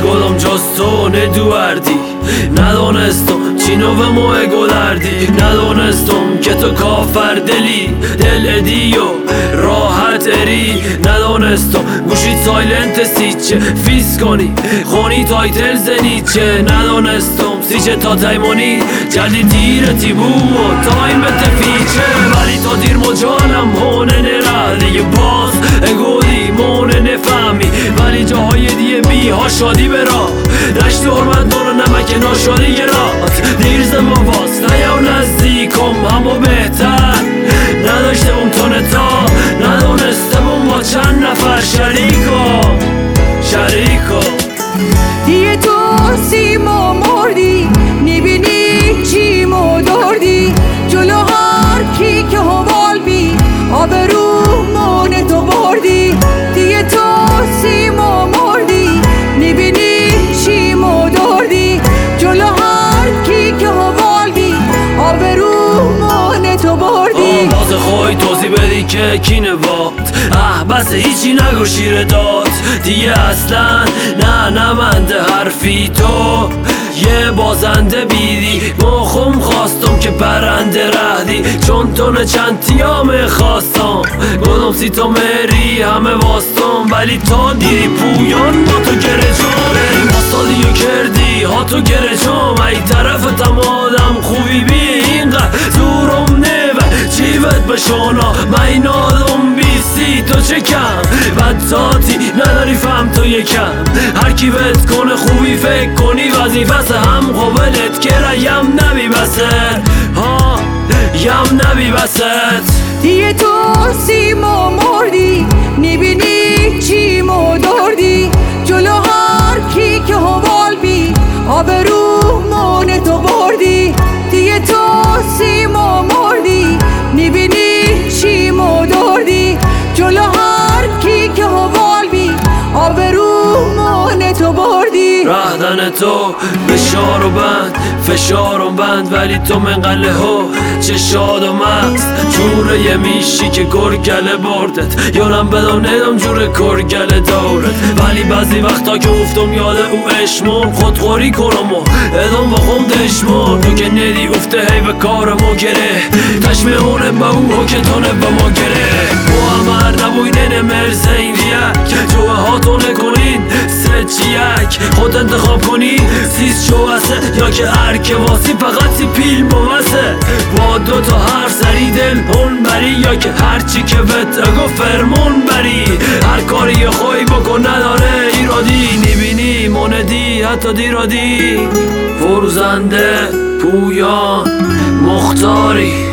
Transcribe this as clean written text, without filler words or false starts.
گلم جز تو ندوردی ندانستم چی نوه موه گلردی ندانستم که تو کافر دلی دل ادی و راحت اری ندانستم گوشی سایلنت سیچه فیس کنی خونی تایتل زنی چه ندانستم سیچه تا تایمونی جلدی دیرتی بو و تایم تفیچه ولی تا دیر مجالم هونه نره دیگه باز اگودی مونه نفهمی ولی جاهای دیگه بی ها شادی برا رشت حرمت دارو نمک ناشادی گرات دیر زمان واست نیاو نزدیکم همو بهتر نداشته اون تونتا ندانسته بون با چند نفر شریکو دیگه تو سیما مردی میبینی چیمو دردی جلو هر کی که حوال بی آبرومون تو بردی دیگه تو سیما مردی میبینی چیمو دردی جلو هر کی که حوال بی آبرومون تو بردی باز خوی توضیح بدی که کی نباد بس هیچی نگو شیر داد دیگه اصلا نمنده حرفی تو یه بازنده بیدی مخم خواستم که برنده رهدی چون تو چند تیام خواستم گلم سی تو مری همه واستم ولی تا دیری پویان با تو گره جام مستادیو کردی ها تو گره جام ای طرف تم آدم خوبی بی اینقدر زورم نوه چیوت بشونا من آدم بیستی تو چه کم بد ذاتی نداری فهم تو یکم هر کی بهت کنه خوبی فکر کنی وظیفه هم قبلت که یم نبی بست یم نبی بست دیگه تو سیما مردی میبینی چیمو دردی جلو هر کی که حوال بی آبرومون تو بردی دیگه تو سیما مردی میبینی چیمو دردی جلو هر کی که حوال بی آبرومون تو بردی رهدن تو بشار و بند فشارم بند ولی تو منقله ها چه شاد و مست جوره یه میشی که گرگله بردت یارم بدم ندم جوره کرگله دورت ولی بعضی وقتا که افتم یاد او اشمون خودخوری کنم و ادام با خم دشمون تو که ندی افته هی به کارمو گره تشمهونه با او که تونه با ما گره با همه نبوینه مرزه این ریک جوه ها تو نکنین چیک خود انتخاب کنی سیز شوسه یا که ارکه واسی فقط سی پیل بوسه با دو تا هر سری دل اون بری یا که هر چی که بهت اگو فرمون بری هر کاری خوی بکن نداره ایرادی نبینی موندی حتی دیرادی فرزنده پویان مختاری